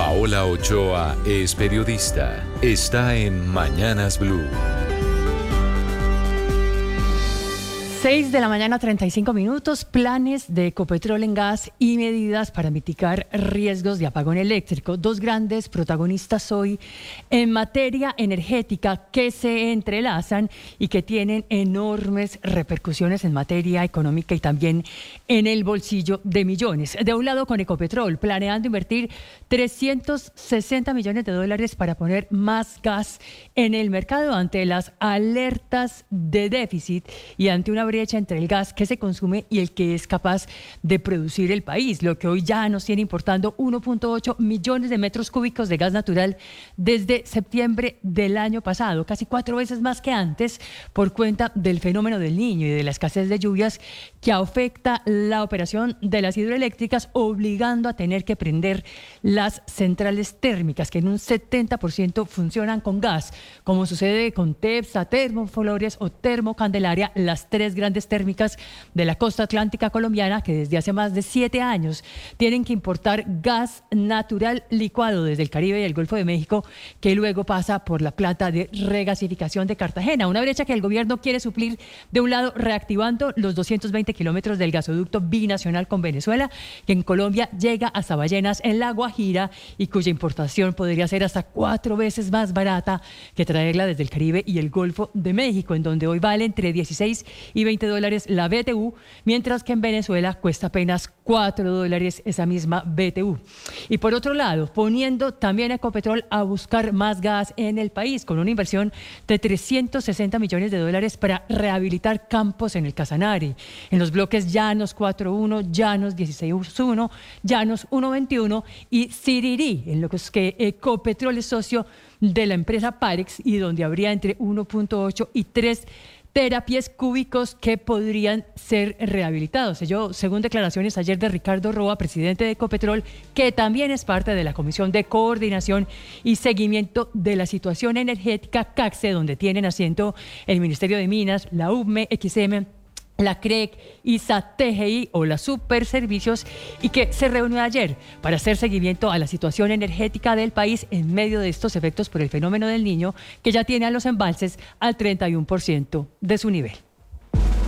Paola Ochoa es periodista. Está en Mañanas Blue. 6 de la mañana, 35 minutos. Planes de Ecopetrol en gas y medidas para mitigar riesgos de apagón eléctrico. Dos grandes protagonistas hoy en materia energética que se entrelazan y que tienen enormes repercusiones en materia económica y también en el bolsillo de millones. De un lado, con Ecopetrol, planeando invertir 360 millones de dólares para poner más gas en el mercado ante las alertas de déficit y ante una brecha entre el gas que se consume y el que es capaz de producir el país, lo que hoy ya nos tiene importando 1.8 millones de metros cúbicos de gas natural desde septiembre del año pasado, casi 4 veces más que antes, por cuenta del fenómeno del Niño y de la escasez de lluvias que afecta la operación de las hidroeléctricas, obligando a tener que prender las centrales térmicas, que en un 70% funcionan con gas, como sucede con Tepsa, Termoflores o Termocandelaria, las tres grandes térmicas de la costa atlántica colombiana, que desde hace más de 7 años tienen que importar gas natural licuado desde el Caribe y el Golfo de México, que luego pasa por la planta de regasificación de Cartagena. Una brecha que el gobierno quiere suplir, de un lado, reactivando los 220 kilómetros del gasoducto binacional con Venezuela, que en Colombia llega hasta Ballenas en La Guajira y cuya importación podría ser hasta 4 veces más barata que traerla desde el Caribe y el Golfo de México, en donde hoy vale entre 16 y 20 dólares la BTU, mientras que en Venezuela cuesta apenas 4 dólares esa misma BTU. Y por otro lado, poniendo también a Ecopetrol a buscar más gas en el país, con una inversión de 360 millones de dólares para rehabilitar campos en el Casanare, en los bloques Llanos 4.1, Llanos 16.1, Llanos 1.21 y Sirirí, en los que Ecopetrol es socio de la empresa Parex y donde habría entre 1.8 y 3 terapias cúbicos que podrían ser rehabilitados. Ello, según declaraciones ayer de Ricardo Roa, presidente de Ecopetrol, que también es parte de la Comisión de Coordinación y Seguimiento de la Situación Energética, CACSE, donde tienen asiento el Ministerio de Minas, la UME, XM, la CREC, ISA, TGI o la Superservicios, y que se reunió ayer para hacer seguimiento a la situación energética del país en medio de estos efectos por el fenómeno del Niño, que ya tiene a los embalses al 31% de su nivel.